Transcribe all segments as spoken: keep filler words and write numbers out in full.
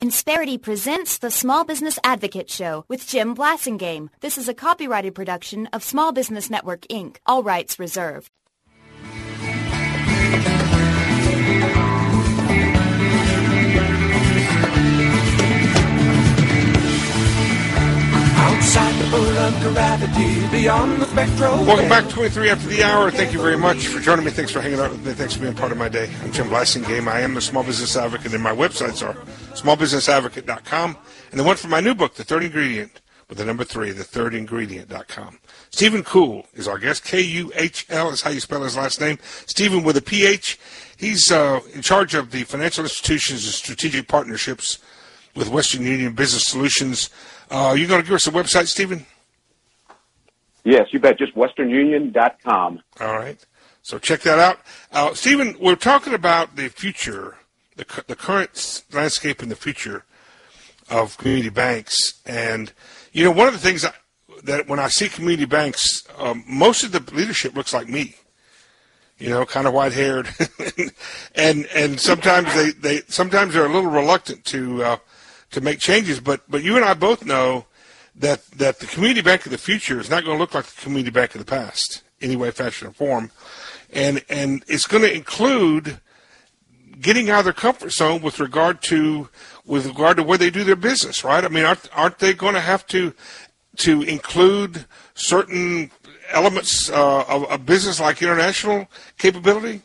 Insperity presents the Small Business Advocate Show with Jim Blasingame. This is a copyrighted production of Small Business Network, Incorporated. All rights reserved. Outside the pull of gravity, beyond the spectral. Welcome back, twenty-three after the hour. Thank you very much for joining me. Thanks for hanging out with me. Thanks for being part of my day. I'm Jim Blasingame. I am the Small Business Advocate, and my websites are small business advocate dot com. And the one for my new book, The Third Ingredient, with the number three, the third ingredient dot com. Stephen Kuhl is our guest. K U H L is how you spell his last name. Stephen with a P H. He's uh, in charge of the financial institutions and strategic partnerships with Western Union Business Solutions. Uh, you going to give us a website, Stephen? Yes, you bet. Just western union dot com. All right. So check that out. Uh, Stephen, we're talking about the future, the, the current landscape and the future of community banks. And, you know, one of the things I, that when I see community banks, um, most of the leadership looks like me, you know, kind of white-haired. and and sometimes they, they sometimes they're a little reluctant to uh, to make changes. But but you and I both know that that the community bank of the future is not going to look like the community bank of the past, any way, fashion, or form. And and it's going to include getting out of their comfort zone with regard to with regard to where they do their business, right? I mean, aren't aren't they going to have to to include certain elements uh, of a business like international capability?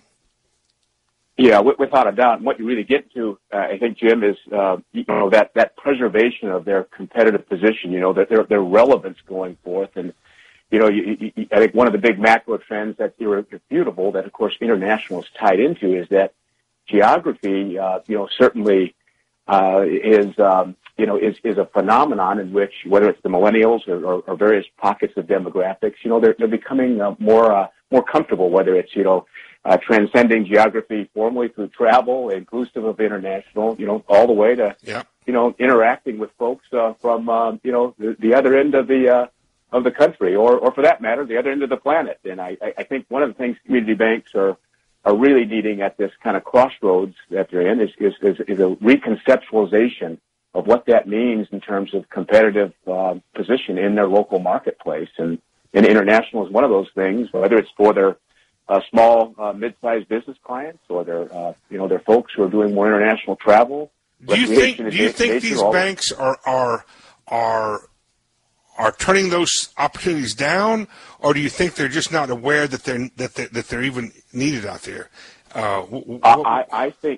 Yeah, without a doubt. And what you really get to, uh, I think, Jim, is uh, you know that, that preservation of their competitive position. You know, that their their relevance going forth, and you know, you, you, I think one of the big macro trends that's irrefutable, that of course international is tied into, is that geography. Uh, you know, certainly uh, is um, you know is is a phenomenon in which, whether it's the millennials or, or, or various pockets of demographics, you know, they're they're becoming uh, more uh, more comfortable. Whether it's you know. Uh, transcending geography formally through travel, inclusive of international, you know, all the way to, yeah. you know, interacting with folks uh, from, uh, you know, the, the other end of the uh, of the country, or, or for that matter, the other end of the planet. And I, I think one of the things community banks are are really needing at this kind of crossroads that they're in is is, is, is a reconceptualization of what that means in terms of competitive uh, position in their local marketplace. And, and international is one of those things, whether it's for their Uh, small, uh, mid-sized business clients, or their, uh, you know, their folks who are doing more international travel. Do you think? Do you think these banks are are are are turning those opportunities down, or do you think they're just not aware that they're that they're, that they're even needed out there? Uh, wh- I, I think.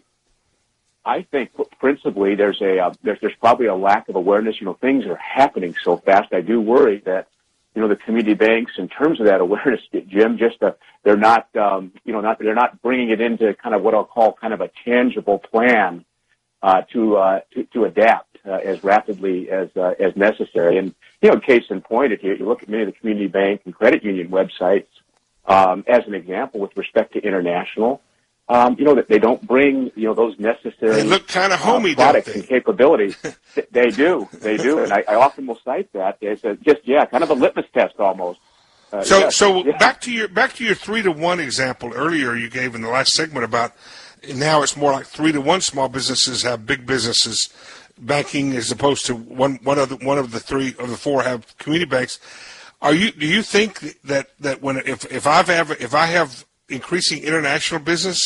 I think principally there's a uh, there's there's probably a lack of awareness. You know, things are happening so fast. I do worry that. You know, the community banks, in terms of that awareness, Jim, just uh, they're not, um, you know, not they're not bringing it into kind of what I'll call kind of a tangible plan uh, to, uh, to to adapt uh, as rapidly as uh, as necessary. And you know, case in point, if you, you look at many of the community bank and credit union websites, um, as an example, with respect to international, um, you know, that they don't bring you know those necessary they look kind of homey, uh, products don't they? and capabilities. They do, they do, and I, I often will cite that as a, just yeah, kind of a litmus test almost. Uh, so, yeah, so yeah. back to your back to your three to one example earlier you gave in the last segment about now it's more like three to one. Small businesses have big businesses banking as opposed to one one of the one of the three of the four have community banks. Are you? Do you think that that when if if I've ever if I have increasing international business,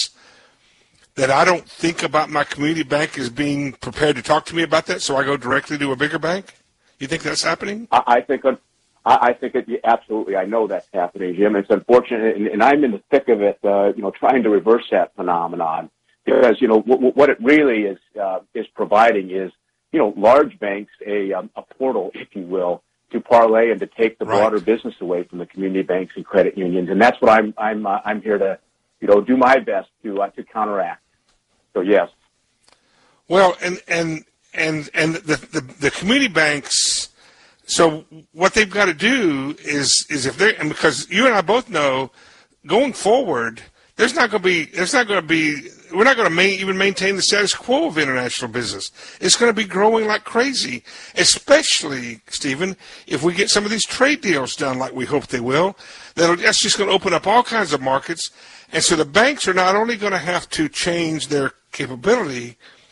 that I don't think about my community bank as being prepared to talk to me about that, so I go directly to a bigger bank? You think that's happening? I, I think I think it, absolutely. I know that's happening, Jim. It's unfortunate, and, and I'm in the thick of it. Uh, you know, trying to reverse that phenomenon, because you know w- what it really is uh, is providing is you know large banks a um, a portal, if you will, to parlay and to take the broader right. business away from the community banks and credit unions, and that's what I'm I'm uh, I'm here to you know do my best to uh, to counteract. So yes. Well, and and and and the, the the community banks. So what they've got to do is is if they and because you and I both know, going forward, there's not going to be there's not going to be we're not going to main, even maintain the status quo of international business. It's going to be growing like crazy, especially Stephen, if we get some of these trade deals done like we hope they will. That'll, that's just going to open up all kinds of markets, and so the banks are not only going to have to change their capability,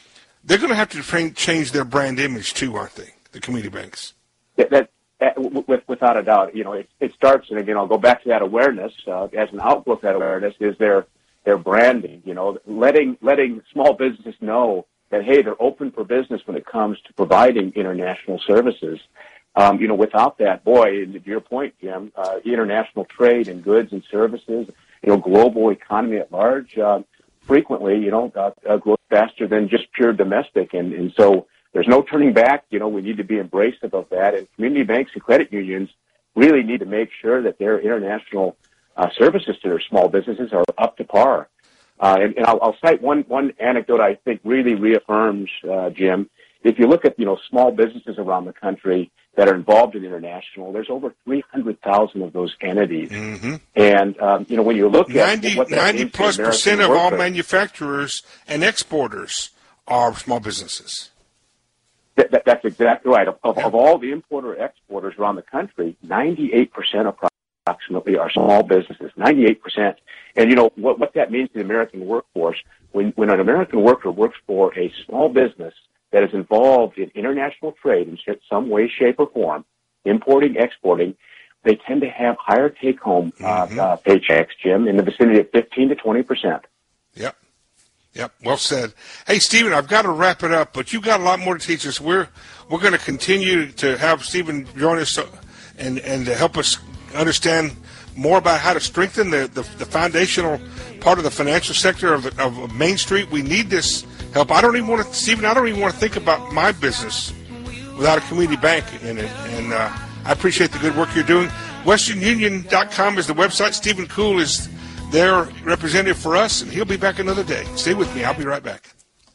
they're going to have to train, change their brand image too, aren't they? The community banks. That, that, that with, without a doubt, you know, it, it starts, and again, I'll go back to that awareness. Uh, as an outlook, that awareness is their their branding. You know, letting letting small businesses know that hey, they're open for business when it comes to providing international services. Um, you know, without that, boy, to your point, Jim, uh, international trade in goods and services, you know, global economy at large, uh, frequently, you know, uh, uh, grows faster than just pure domestic. And, and so there's no turning back. You know, we need to be embraced of that. And community banks and credit unions really need to make sure that their international uh, services to their small businesses are up to par. Uh, and, and I'll, I'll cite one, one anecdote I think really reaffirms, uh, Jim. If you look at, you know, small businesses around the country that are involved in international, there's over three hundred thousand of those entities. Mm-hmm. And, um, you know, when you look ninety, at what that ninety means plus to American percent of all workers, manufacturers and exporters are small businesses. That, that, that's exactly right. Of, of, of all the importer exporters around the country, ninety-eight percent approximately are small businesses, ninety-eight percent. And, you know, what, what that means to the American workforce, when, when an American worker works for a small business that is involved in international trade in some way, shape, or form, importing, exporting, they tend to have higher take-home uh, mm-hmm. uh, paychecks, Jim, in the vicinity of fifteen to twenty percent. Yep. Yep. Well said. Hey, Stephen, I've got to wrap it up, but you've got a lot more to teach us. We're we're going to continue to have Stephen join us and, and to help us understand more about how to strengthen the, the, the foundational part of the financial sector of, the, of Main Street. We need this help. I don't even want to, Stephen, I don't even want to think about my business without a community bank in it. And uh, I appreciate the good work you're doing. Western Union dot com is the website. Stephen Kuhl is their representative for us, and he'll be back another day. Stay with me. I'll be right back.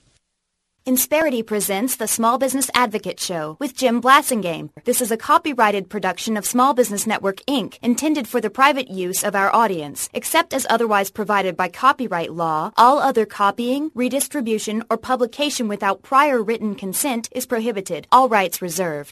Insperity presents the Small Business Advocate Show with Jim Blasingame. This is a copyrighted production of Small Business Network, Incorporated, intended for the private use of our audience. Except as otherwise provided by copyright law, all other copying, redistribution, or publication without prior written consent is prohibited. All rights reserved.